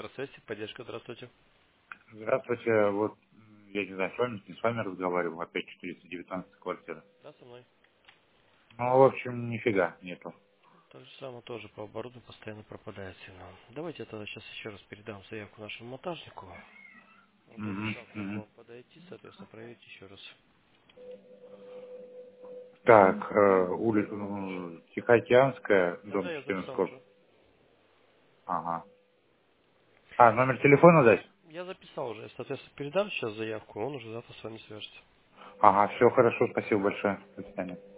центр связи, поддержка, здравствуйте. Здравствуйте, вот я не знаю, не с вами разговаривал, опять 419 квартира. Да, со мной. Ну, в общем, нифига нету. То же самое тоже по оборудованию постоянно пропадает сигнал. Давайте я тогда сейчас еще раз передам заявку нашему монтажнику. Он должен Мгм, завтра к мгм. вам подойти, соответственно, проверить еще раз. Так, улица Тихоокеанская, Да-да, дом я 14 записал уже. Ага. А, номер телефона дать? Я записал уже. Соответственно, передам сейчас заявку, он уже завтра с вами свяжется. Ага, все хорошо, спасибо большое. До свидания.